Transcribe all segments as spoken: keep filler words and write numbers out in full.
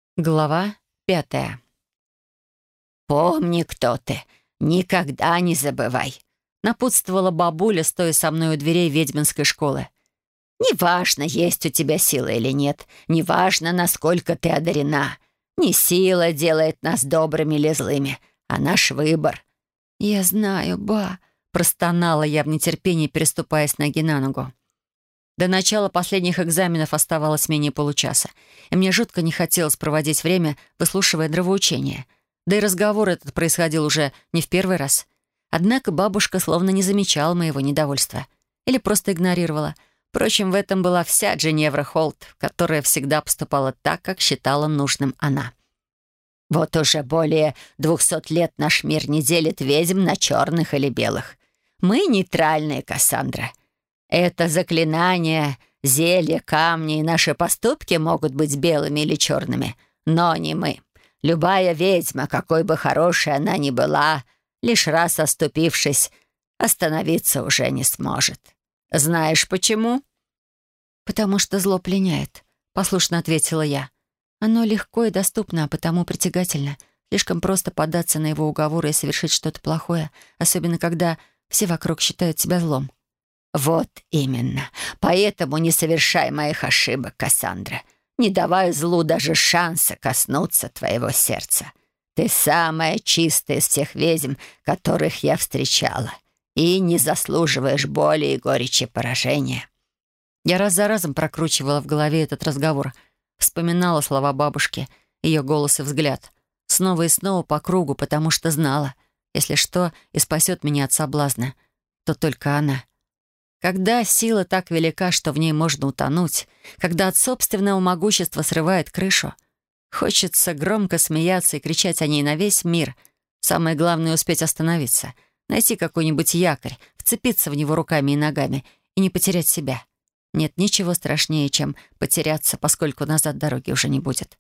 Глава пятая. «Помни, кто ты. Никогда не забывай», — напутствовала бабуля, стоя со мной у дверей ведьминской школы. «Неважно, есть у тебя сила или нет, неважно, насколько ты одарена. Не сила делает нас добрыми или злыми, а наш выбор». «Я знаю, ба», — простонала я в нетерпении, переступая с ноги на ногу. До начала последних экзаменов оставалось менее получаса, и мне жутко не хотелось проводить время, выслушивая нравоучения. Да и разговор этот происходил уже не в первый раз. Однако бабушка словно не замечала моего недовольства. Или просто игнорировала. Впрочем, в этом была вся Джиневра Холт, которая всегда поступала так, как считала нужным она. «Вот уже более двухсот лет наш мир не делит ведьм на черных или белых. Мы нейтральные, Кассандра. Это заклинание, зелья, камни и наши поступки могут быть белыми или черными, но не мы. Любая ведьма, какой бы хорошей она ни была, лишь раз оступившись, остановиться уже не сможет. Знаешь почему?» «Потому что зло пленяет», — послушно ответила я. «Оно легко и доступно, а потому притягательно. Слишком просто поддаться на его уговоры и совершить что-то плохое, особенно когда все вокруг считают тебя злом». «Вот именно. Поэтому не совершай моих ошибок, Кассандра. Не давай злу даже шанса коснуться твоего сердца. Ты самая чистая из всех ведьм, которых я встречала, и не заслуживаешь боли и горечи поражения». Я раз за разом прокручивала в голове этот разговор, вспоминала слова бабушки, ее голос и взгляд. Снова и снова по кругу, потому что знала, если что и спасет меня от соблазна, то только она. Когда сила так велика, что в ней можно утонуть, когда от собственного могущества срывает крышу, хочется громко смеяться и кричать о ней на весь мир. Самое главное — успеть остановиться, найти какой-нибудь якорь, вцепиться в него руками и ногами и не потерять себя. Нет ничего страшнее, чем потеряться, поскольку назад дороги уже не будет.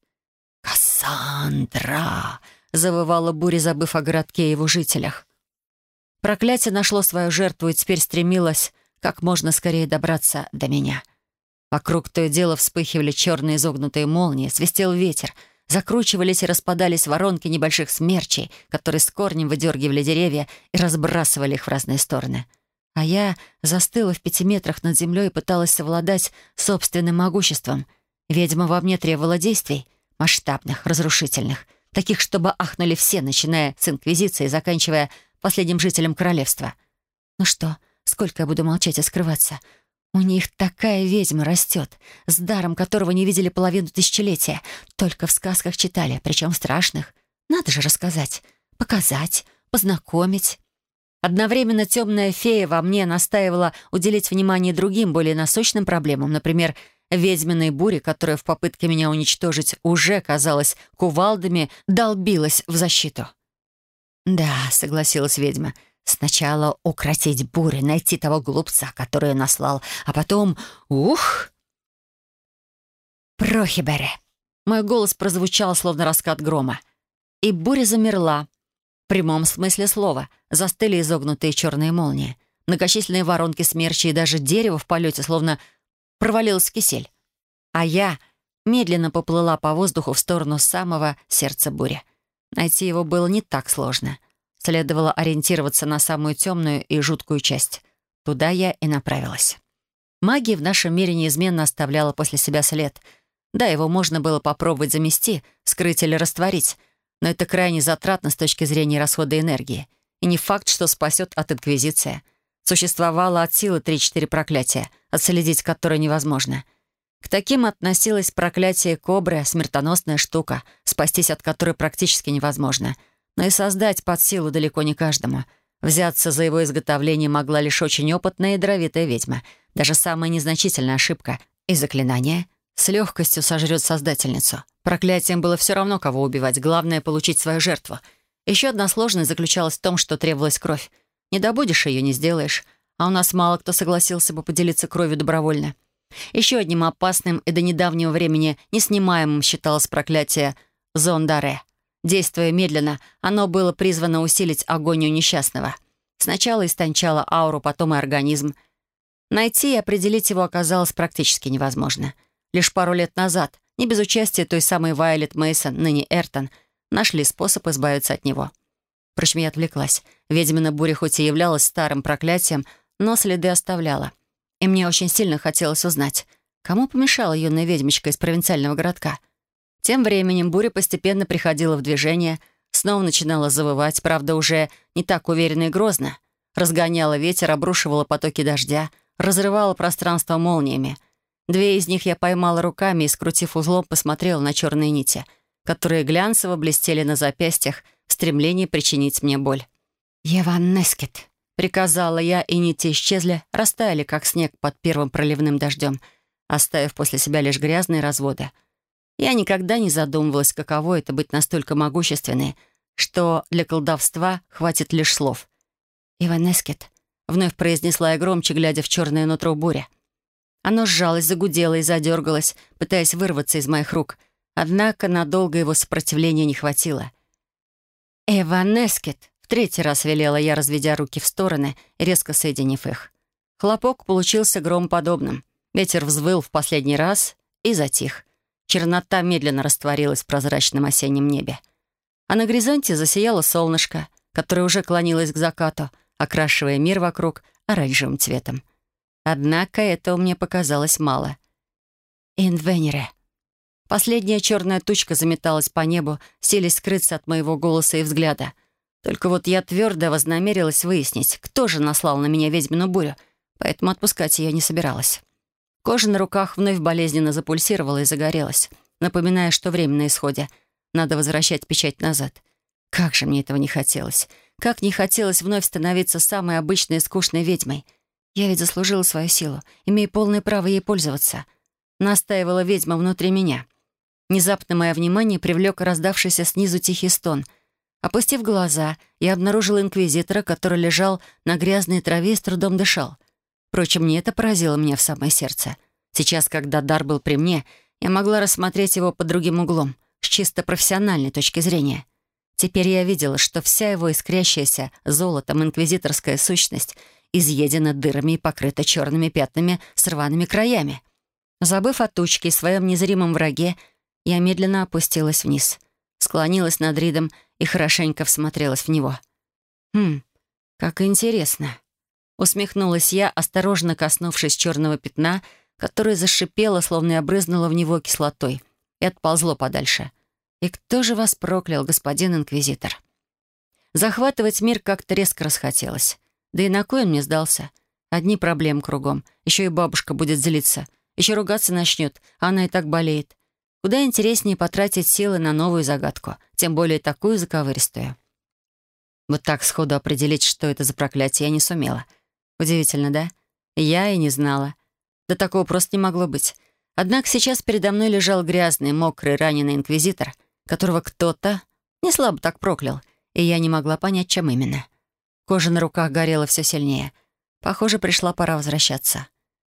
«Кассандра!» — завывала буря, забыв о городке и его жителях. Проклятие нашло свою жертву и теперь стремилось как можно скорее добраться до меня. Вокруг то и дело вспыхивали черные изогнутые молнии, свистел ветер, закручивались и распадались воронки небольших смерчей, которые с корнем выдергивали деревья и разбрасывали их в разные стороны. А я застыла в пяти метрах над землей и пыталась совладать собственным могуществом. Ведьма во мне требовала действий, масштабных, разрушительных, таких, чтобы ахнули все, начиная с Инквизиции и заканчивая последним жителем королевства. Ну что, сколько я буду молчать и скрываться? У них такая ведьма растет, с даром которого не видели половину тысячелетия. Только в сказках читали, причем страшных. Надо же рассказать, показать, познакомить. Одновременно темная фея во мне настаивала уделить внимание другим, более насущным проблемам, например, ведьминой буре, которая в попытке меня уничтожить уже, казалось, кувалдами долбилась в защиту. «Да», — согласилась ведьма, — «сначала укротить бурю, найти того глупца, который наслал, а потом... Ух!» «Прохибере!» Мой голос прозвучал, словно раскат грома. И буря замерла. В прямом смысле слова. Застыли изогнутые черные молнии. Многочисленные воронки смерчи и даже дерево в полете словно провалилось в кисель. А я медленно поплыла по воздуху в сторону самого сердца бури. Найти его было не так сложно. Следовало ориентироваться на самую темную и жуткую часть. Туда я и направилась. Магия в нашем мире неизменно оставляла после себя след. Да, его можно было попробовать замести, скрыть или растворить, но это крайне затратно с точки зрения расхода энергии. И не факт, что спасет от инквизиции. Существовало от силы три-четыре проклятия, отследить которые невозможно. К таким относилось проклятие кобры, смертоносная штука, спастись от которой практически невозможно. Но и создать под силу далеко не каждому. Взяться за его изготовление могла лишь очень опытная и даровитая ведьма. Даже самая незначительная ошибка и заклинание с легкостью сожрет создательницу. Проклятием было все равно, кого убивать. Главное — получить свою жертву. Еще одна сложность заключалась в том, что требовалась кровь. Не добудешь ее — не сделаешь. А у нас мало кто согласился бы поделиться кровью добровольно. Еще одним опасным и до недавнего времени неснимаемым считалось проклятие Зондаре. Действуя медленно, оно было призвано усилить агонию несчастного. Сначала истончало ауру, потом и организм. Найти и определить его оказалось практически невозможно. Лишь пару лет назад не без участия той самой Вайолет Мейсон, ныне Эртон, нашли способ избавиться от него. Впрочем, я отвлеклась. Ведьмина буря хоть и являлась старым проклятием, но следы оставляла. И мне очень сильно хотелось узнать, кому помешала юная ведьмочка из провинциального городка. Тем временем буря постепенно приходила в движение, снова начинала завывать, правда, уже не так уверенно и грозно. Разгоняла ветер, обрушивала потоки дождя, разрывала пространство молниями. Две из них я поймала руками и, скрутив узлом, посмотрела на черные нити, которые глянцево блестели на запястьях в стремлении причинить мне боль. «Еван Нескет», — приказала я, и нити исчезли, растаяли, как снег под первым проливным дождем, оставив после себя лишь грязные разводы. Я никогда не задумывалась, каково это быть настолько могущественной, что для колдовства хватит лишь слов. «Еван Нескет», — вновь произнесла я громче, глядя в черное нутро буря. Оно сжалось, загудело и задергалось, пытаясь вырваться из моих рук. Однако надолго его сопротивления не хватило. «Еван Нескет», — в третий раз велела я, разведя руки в стороны, резко соединив их. Хлопок получился громоподобным. Ветер взвыл в последний раз и затих. Чернота медленно растворилась в прозрачном осеннем небе. А на горизонте засияло солнышко, которое уже клонилось к закату, окрашивая мир вокруг оранжевым цветом. Однако этого мне показалось мало. «Инвенере». Последняя черная тучка заметалась по небу, силясь скрыться от моего голоса и взгляда. Только вот я твердо вознамерилась выяснить, кто же наслал на меня ведьмину бурю, поэтому отпускать ее не собиралась. Кожа на руках вновь болезненно запульсировала и загорелась, напоминая, что время на исходе. Надо возвращать печать назад. Как же мне этого не хотелось. Как не хотелось вновь становиться самой обычной и скучной ведьмой. Я ведь заслужила свою силу, имея полное право ей пользоваться. Настаивала ведьма внутри меня. Внезапно мое внимание привлек раздавшийся снизу тихий стон. Опустив глаза, я обнаружила инквизитора, который лежал на грязной траве и с трудом дышал. Впрочем, не это поразило меня в самое сердце. Сейчас, когда дар был при мне, я могла рассмотреть его под другим углом, с чисто профессиональной точки зрения. Теперь я видела, что вся его искрящаяся золотом инквизиторская сущность изъедена дырами и покрыта черными пятнами с рваными краями. Забыв о тучке и своем незримом враге, я медленно опустилась вниз, склонилась над Ридом и хорошенько всмотрелась в него. «Хм, как интересно!» Усмехнулась я, осторожно коснувшись черного пятна, которое зашипело, словно и обрызнуло в него кислотой, и отползло подальше. «И кто же вас проклял, господин инквизитор?» Захватывать мир как-то резко расхотелось. Да и на кой он мне сдался? Одни проблемы кругом. Еще и бабушка будет злиться. Еще ругаться начнет, а она и так болеет. Куда интереснее потратить силы на новую загадку, тем более такую заковыристую. Вот так сходу определить, что это за проклятие, я не сумела. Удивительно, да? Я и не знала. Да такого просто не могло быть. Однако сейчас передо мной лежал грязный, мокрый, раненый инквизитор, которого кто-то не слабо так проклял, и я не могла понять, чем именно. Кожа на руках горела все сильнее. Похоже, пришла пора возвращаться.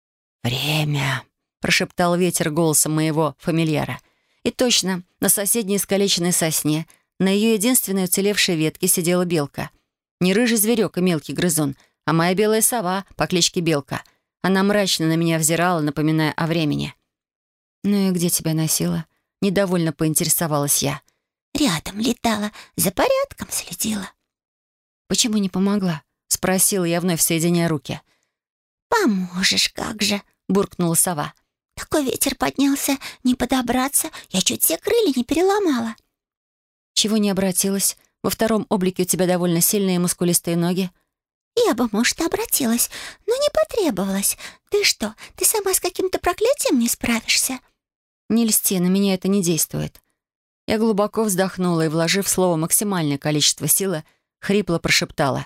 «Время», — прошептал ветер голосом моего фамильяра. И точно, на соседней искалеченной сосне, на ее единственной уцелевшей ветке сидела белка. Не рыжий зверек и мелкий грызун, а моя белая сова по кличке Белка. Она мрачно на меня взирала, напоминая о времени. «Ну и где тебя носила?» — недовольно поинтересовалась я. «Рядом летала, за порядком следила». «Почему не помогла?» — спросила я, вновь соединяя руки. «Поможешь, как же!» — буркнула сова. «Такой ветер поднялся, не подобраться, я чуть все крылья не переломала». «Чего не обратилась? Во втором облике у тебя довольно сильные мускулистые ноги». «Я бы, может, обратилась, но не потребовалось. Ты что, ты сама с каким-то проклятием не справишься?» «Не льсти, на меня это не действует». Я глубоко вздохнула и, вложив в слово максимальное количество силы, хрипло прошептала.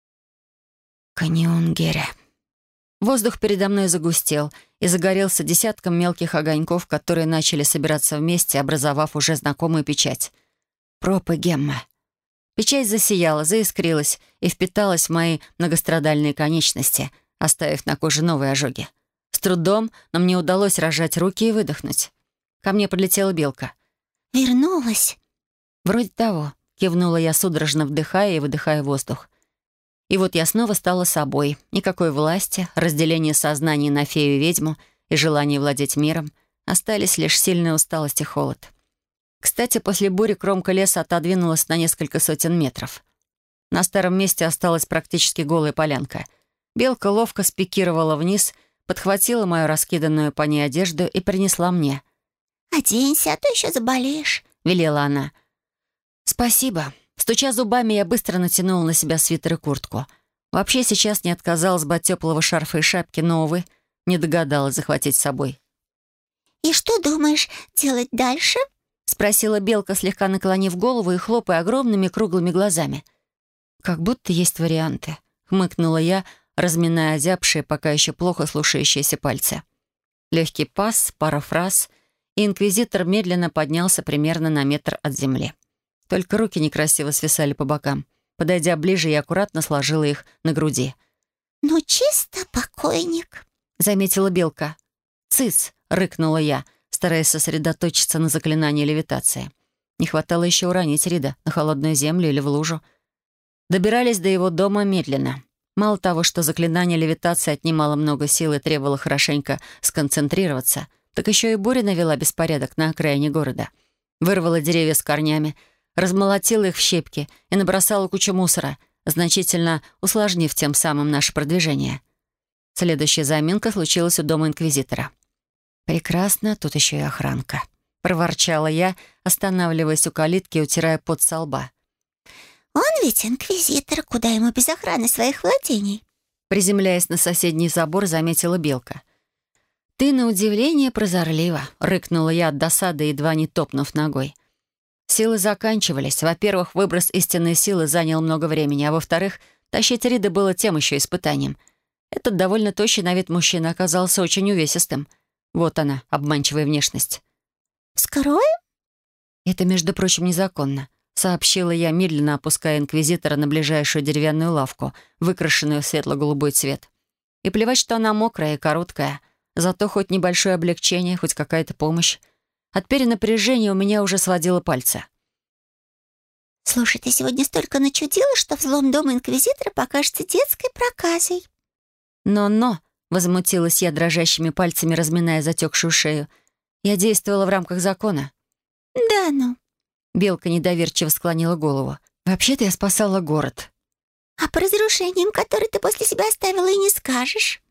«Каньонгере». Воздух передо мной загустел и загорелся десятком мелких огоньков, которые начали собираться вместе, образовав уже знакомую печать. Пропы Гемма. Печать засияла, заискрилась и впиталась в мои многострадальные конечности, оставив на коже новые ожоги. С трудом, но мне удалось разжать руки и выдохнуть. Ко мне подлетела белка. «Вернулась?» «Вроде того», — кивнула я, судорожно вдыхая и выдыхая воздух. И вот я снова стала собой. Никакой власти, разделения сознания на фею и ведьму и желания владеть миром. Остались лишь сильная усталость и холод. Кстати, после бури кромка леса отодвинулась на несколько сотен метров. На старом месте осталась практически голая полянка. Белка ловко спикировала вниз, подхватила мою раскиданную по ней одежду и принесла мне. «Оденься, а то еще заболеешь», — велела она. «Спасибо». Стуча зубами, я быстро натянула на себя свитер и куртку. Вообще сейчас не отказалась бы от теплого шарфа и шапки, но, увы, не догадалась захватить с собой. «И что думаешь делать дальше?» — спросила Белка, слегка наклонив голову и хлопая огромными круглыми глазами. «Как будто есть варианты», — хмыкнула я, разминая озябшие, пока еще плохо слушающиеся пальцы. Легкий пас, пара фраз, и инквизитор медленно поднялся примерно на метр от земли. Только руки некрасиво свисали по бокам. Подойдя ближе, я аккуратно сложила их на груди. «Ну, чисто покойник», — заметила Белка. «Цыц!» — рыкнула я, стараясь сосредоточиться на заклинании левитации. Не хватало еще уронить Рида на холодную землю или в лужу. Добирались до его дома медленно. Мало того, что заклинание левитации отнимало много сил и требовало хорошенько сконцентрироваться, так еще и буря навела беспорядок на окраине города. Вырвала деревья с корнями, размолотила их в щепки и набросала кучу мусора, значительно усложнив тем самым наше продвижение. Следующая заминка случилась у дома инквизитора. «Прекрасно, тут еще и охранка», — проворчала я, останавливаясь у калитки и утирая пот со лба. «Он ведь инквизитор, куда ему без охраны своих владений?» Приземляясь на соседний забор, заметила Белка. «Ты, на удивление, прозорлива», — рыкнула я от досады, едва не топнув ногой. Силы заканчивались. Во-первых, выброс истинной силы занял много времени, а во-вторых, тащить Рида было тем еще испытанием. Этот довольно тощий на вид мужчина оказался очень увесистым. Вот она, обманчивая внешность. «Вскроем?» «Это, между прочим, незаконно», — сообщила я, медленно опуская инквизитора на ближайшую деревянную лавку, выкрашенную в светло-голубой цвет. И плевать, что она мокрая и короткая, зато хоть небольшое облегчение, хоть какая-то помощь. От перенапряжения у меня уже сводило пальцы. «Слушай, ты сегодня столько начудила, что взлом дома инквизитора покажется детской проказой». «Но-но», — возмутилась я дрожащими пальцами, разминая затекшую шею. «Я действовала в рамках закона». «Да ну». Белка недоверчиво склонила голову. «Вообще-то я спасала город». «А по разрушениям, которые ты после себя оставила, и не скажешь».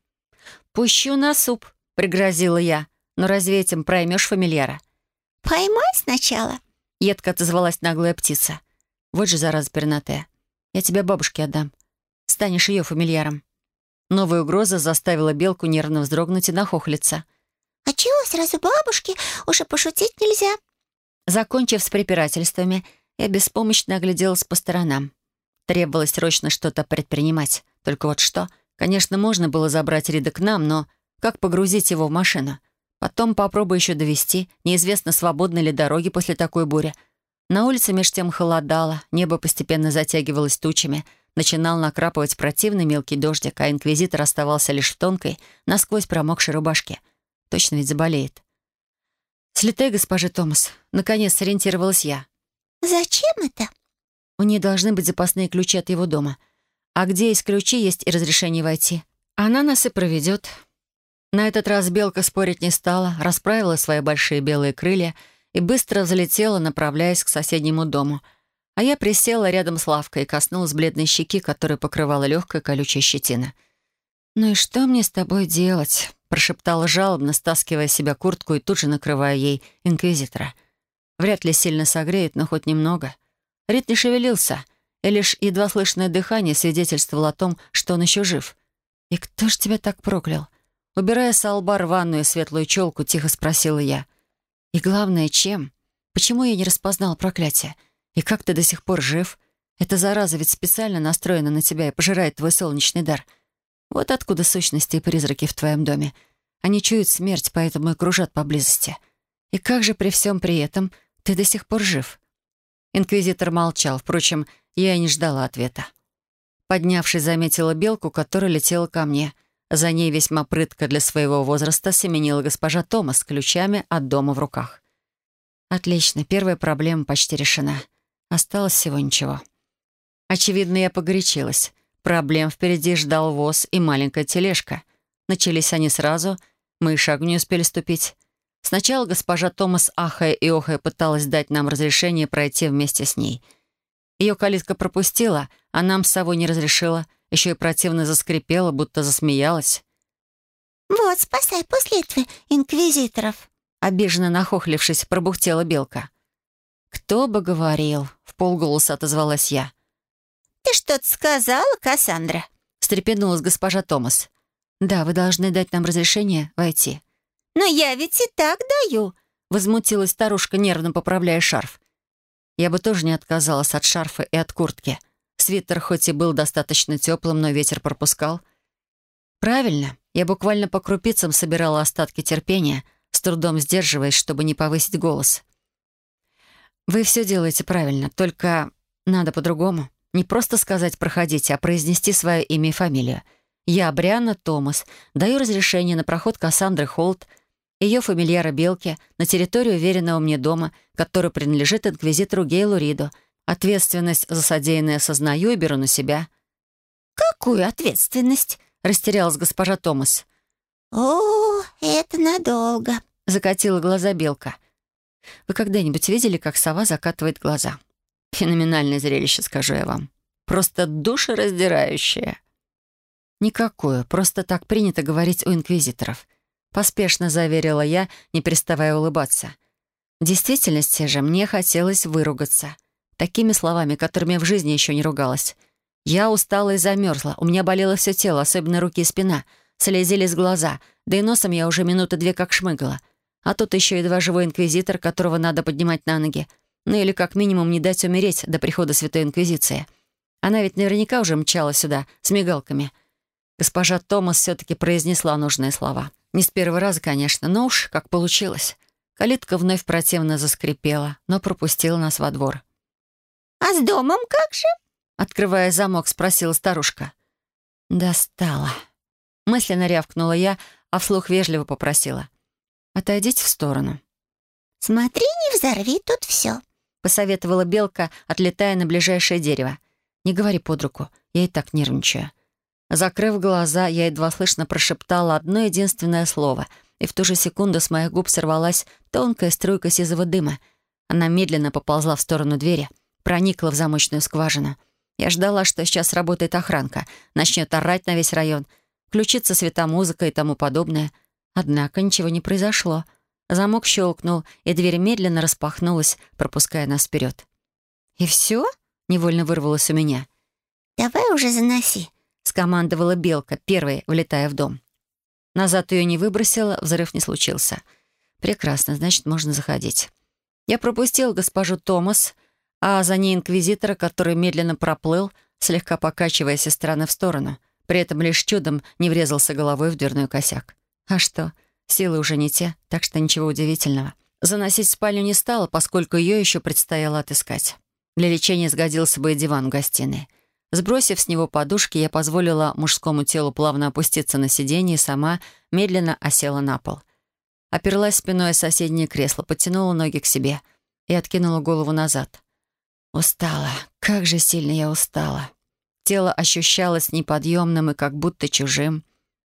«Пущу на суп», — пригрозила я. «Но разве этим проймешь фамильяра?» «Поймай сначала», — едко отозвалась наглая птица. «Вот же зараза пернатая. Я тебя бабушке отдам. Станешь ее фамильяром». Новая угроза заставила Белку нервно вздрогнуть и нахохлиться. «А чего сразу бабушке? Уже пошутить нельзя». Закончив с препирательствами, я беспомощно огляделась по сторонам. Требовалось срочно что-то предпринимать. Только вот что? Конечно, можно было забрать Рида к нам, но как погрузить его в машину? Потом попробуй еще довести. Неизвестно, свободны ли дороги после такой бури. На улице меж тем холодало, небо постепенно затягивалось тучами, начинал накрапывать противный мелкий дождик, а инквизитор оставался лишь в тонкой, насквозь промокшей рубашке. Точно ведь заболеет. «Слетай, госпожа Томас». Наконец сориентировалась я. «Зачем это?» У нее должны быть запасные ключи от его дома. А где есть ключи, есть и разрешение войти. Она нас и проведет. На этот раз Белка спорить не стала, расправила свои большие белые крылья и быстро взлетела, направляясь к соседнему дому. А я присела рядом с лавкой и коснулась бледной щеки, которую покрывала легкая колючая щетина. «Ну и что мне с тобой делать?» — прошептала жалобно, стаскивая с себя куртку и тут же накрывая ей инквизитора. Вряд ли сильно согреет, но хоть немного. Рид не шевелился, и лишь едва слышное дыхание свидетельствовало о том, что он еще жив. «И кто ж тебя так проклял?» Убирая со лба рваную светлую челку, тихо спросила я. «И главное, чем? Почему я не распознал проклятие? И как ты до сих пор жив? Эта зараза ведь специально настроена на тебя и пожирает твой солнечный дар. Вот откуда сущности и призраки в твоем доме. Они чуют смерть, поэтому и кружат поблизости. И как же при всем при этом ты до сих пор жив?» Инквизитор молчал. Впрочем, я и не ждала ответа. Поднявшись, заметила белку, которая летела ко мне. За ней весьма прытко для своего возраста семенила госпожа Томас с ключами от дома в руках. Отлично, первая проблема почти решена. Осталось всего ничего. Очевидно, я погорячилась. Проблем впереди ждал воз и маленькая тележка. Начались они сразу, мы и шагу не успели ступить. Сначала госпожа Томас, ахая и охая, пыталась дать нам разрешение пройти вместе с ней. Ее калитка пропустила, а нам с совой не разрешила, еще и противно заскрипела, будто засмеялась. «Вот, спасай после этого инквизиторов», — обиженно нахохлившись, пробухтела белка. «Кто бы говорил?» — вполголоса отозвалась я. «Ты что-то сказала, Кассандра?» — встрепенулась госпожа Томас. «Да, вы должны дать нам разрешение войти». «Но я ведь и так даю», — возмутилась старушка, нервно поправляя шарф. Я бы тоже не отказалась от шарфа и от куртки. Свитер хоть и был достаточно теплым, но ветер пропускал. Правильно, я буквально по крупицам собирала остатки терпения, с трудом сдерживаясь, чтобы не повысить голос. «Вы все делаете правильно, только надо по-другому. Не просто сказать «проходите», а произнести свое имя и фамилию. Я, Брианна Томас, даю разрешение на проход Кассандры Холт, ее фамильяра Белки, на территорию уверенного мне дома, который принадлежит инквизитору Гейлу Риду. Ответственность за содеянное осознаю и беру на себя». «Какую ответственность?» — растерялась госпожа Томас. «О, это надолго», — закатила глаза Белка. «Вы когда-нибудь видели, как сова закатывает глаза? Феноменальное зрелище, скажу я вам. Просто душераздирающее». «Никакое, просто так принято говорить у инквизиторов», — поспешно заверила я, не переставая улыбаться. В действительности же мне хотелось выругаться. Такими словами, которыми я в жизни еще не ругалась. Я устала и замерзла, у меня болело все тело, особенно руки и спина, слезились глаза, да и носом я уже минуты две как шмыгала. А тут еще едва живой инквизитор, которого надо поднимать на ноги. Ну или как минимум не дать умереть до прихода Святой Инквизиции. Она ведь наверняка уже мчала сюда с мигалками. Госпожа Томас все-таки произнесла нужные слова. Не с первого раза, конечно, но уж как получилось. Калитка вновь противно заскрипела, но пропустила нас во двор. «А с домом как же?» — открывая замок, спросила старушка. «Достала». Мысленно рявкнула я, а вслух вежливо попросила. «Отойдите в сторону». «Смотри, не взорви тут все», — посоветовала белка, отлетая на ближайшее дерево. «Не говори под руку, я и так нервничаю». Закрыв глаза, я едва слышно прошептала одно единственное слово, и в ту же секунду с моих губ сорвалась тонкая струйка сизого дыма. Она медленно поползла в сторону двери, проникла в замочную скважину. Я ждала, что сейчас работает охранка, начнет орать на весь район, включится светомузыка и тому подобное. Однако ничего не произошло. Замок щелкнул, и дверь медленно распахнулась, пропуская нас вперед. «И все?» — невольно вырвалось у меня. «Давай уже заноси», — скомандовала белка, первой влетая в дом. Назад ее не выбросила, взрыв не случился. «Прекрасно, значит, можно заходить». Я пропустил госпожу Томас, а за ней инквизитора, который медленно проплыл, слегка покачиваясь из стороны в сторону, при этом лишь чудом не врезался головой в дверной косяк. А что, силы уже не те, так что ничего удивительного. Заносить в спальню не стала, поскольку ее еще предстояло отыскать. Для лечения сгодился бы и диван в гостиной. Сбросив с него подушки, я позволила мужскому телу плавно опуститься на сиденье и сама медленно осела на пол. Оперлась спиной о соседнее кресло, подтянула ноги к себе и откинула голову назад. Устала. Как же сильно я устала. Тело ощущалось неподъемным и как будто чужим.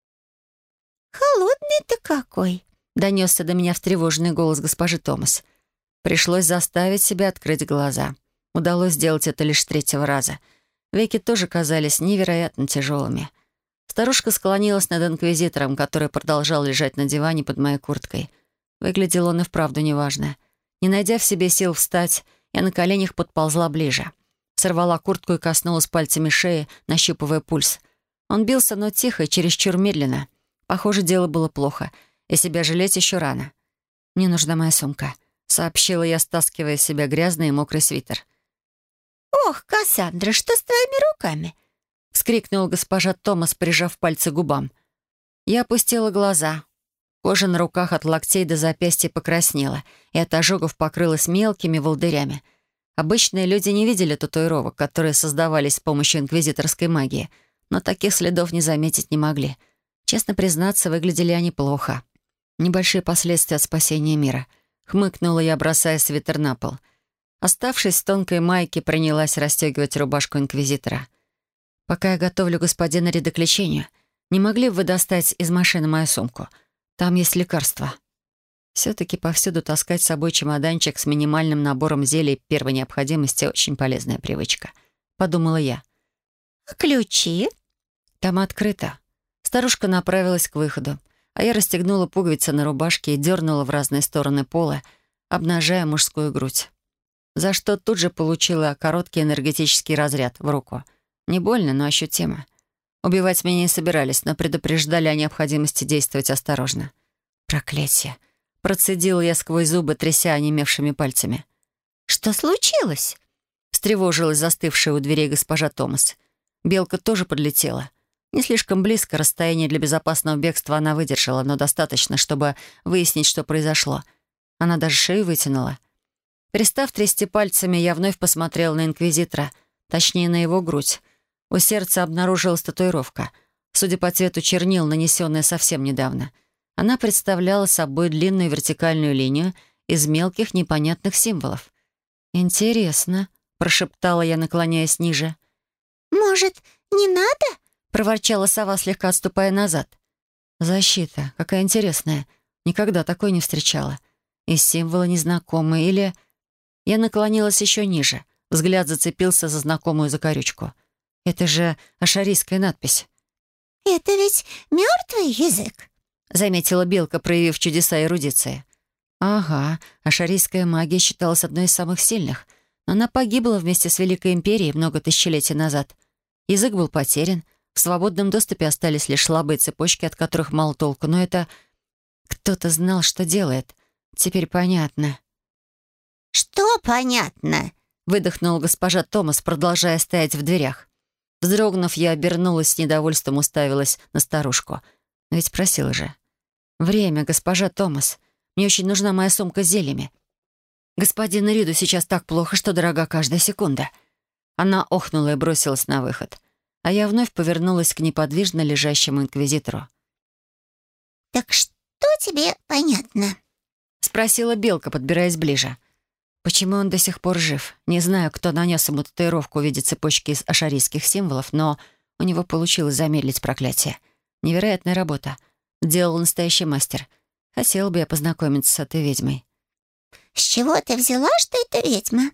«Холодный ты какой!» — донесся до меня встревоженный голос госпожи Томас. Пришлось заставить себя открыть глаза. Удалось сделать это лишь с третьего раза. Веки тоже казались невероятно тяжелыми. Старушка склонилась над инквизитором, который продолжал лежать на диване под моей курткой. Выглядел он и вправду неважно. Не найдя в себе сил встать, я на коленях подползла ближе. Сорвала куртку и коснулась пальцами шеи, нащупывая пульс. Он бился, но тихо и чересчур медленно. Похоже, дело было плохо, и себя жалеть еще рано. «Мне нужна моя сумка», — сообщила я, стаскивая с себя грязный и мокрый свитер. «Ох, Кассандра, что с твоими руками?» — вскрикнула госпожа Томас, прижав пальцы к губам. Я опустила глаза. Кожа на руках от локтей до запястья покраснела, и от ожогов покрылась мелкими волдырями. Обычные люди не видели татуировок, которые создавались с помощью инквизиторской магии, но таких следов не заметить не могли. Честно признаться, выглядели они плохо. Небольшие последствия от спасения мира. Хмыкнула я, бросая свитер на пол. Оставшись в тонкой майке, принялась расстегивать рубашку инквизитора. «Пока я готовлю господина Рида к лечению, не могли бы вы достать из машины мою сумку? Там есть лекарства». Все-таки повсюду таскать с собой чемоданчик с минимальным набором зелий первой необходимости — очень полезная привычка. Подумала я. «А ключи?» Там открыто. Старушка направилась к выходу, а я расстегнула пуговицы на рубашке и дернула в разные стороны пола, обнажая мужскую грудь. За что тут же получила короткий энергетический разряд в руку. Не больно, но ощутимо. Убивать меня не собирались, но предупреждали о необходимости действовать осторожно. Проклятие. Процедила я сквозь зубы, тряся онемевшими пальцами. «Что случилось?» Встревожилась застывшая у дверей госпожа Томас. Белка тоже подлетела. Не слишком близко, расстояние для безопасного бегства она выдержала, но достаточно, чтобы выяснить, что произошло. Она даже шею вытянула. Перестав трясти пальцами, я вновь посмотрела на инквизитора, точнее, на его грудь. У сердца обнаружилась татуировка, судя по цвету чернил, нанесенная совсем недавно. Она представляла собой длинную вертикальную линию из мелких непонятных символов. «Интересно», — прошептала я, наклоняясь ниже. «Может, не надо?» — проворчала сова, слегка отступая назад. «Защита. Какая интересная. Никогда такой не встречала. И символы незнакомые, или...» Я наклонилась еще ниже. Взгляд зацепился за знакомую закорючку. «Это же ашарийская надпись». «Это ведь мертвый язык», — заметила Белка, проявив чудеса эрудиции. «Ага, ашарийская магия считалась одной из самых сильных, но она погибла вместе с Великой Империей много тысячелетий назад. Язык был потерян, в свободном доступе остались лишь слабые цепочки, от которых мало толку, но это... Кто-то знал, что делает. Теперь понятно». «Что понятно?» — выдохнула госпожа Томас, продолжая стоять в дверях. Вздрогнув, я обернулась, с недовольством уставилась на старушку. Но ведь просила же. «Время, госпожа Томас. Мне очень нужна моя сумка с зельями. Господину Риду сейчас так плохо, что дорога каждая секунда». Она охнула и бросилась на выход. А я вновь повернулась к неподвижно лежащему инквизитору. «Так что тебе понятно?» — спросила Белка, подбираясь ближе. Почему он до сих пор жив? Не знаю, кто нанес ему татуировку в виде цепочки из ашарийских символов, но у него получилось замедлить проклятие. Невероятная работа. Делал настоящий мастер. Хотела бы я познакомиться с этой ведьмой. «С чего ты взяла, что это ведьма?»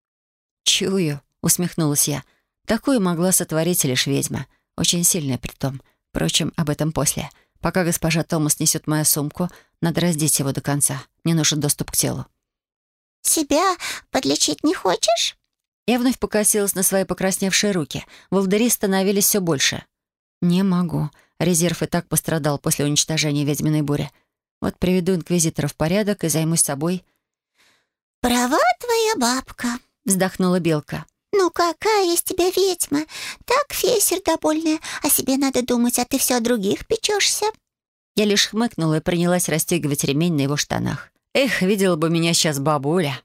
«Чую», — усмехнулась я. «Такую могла сотворить лишь ведьма. Очень сильная притом. Впрочем, об этом после. Пока госпожа Томас несет мою сумку, надо раздеть его до конца. Мне нужен доступ к телу». «Себя подлечить не хочешь?» Я вновь покосилась на свои покрасневшие руки. Волдыри становились все больше. «Не могу. Резерв и так пострадал после уничтожения ведьминой бури. Вот приведу инквизитора в порядок и займусь собой». «Права твоя бабка», — вздохнула Белка. «Ну какая из тебя ведьма? Так фея сердобольная, о себе надо думать, а ты все о других печешься». Я лишь хмыкнула и принялась расстегивать ремень на его штанах. Эх, видела бы меня сейчас бабуля.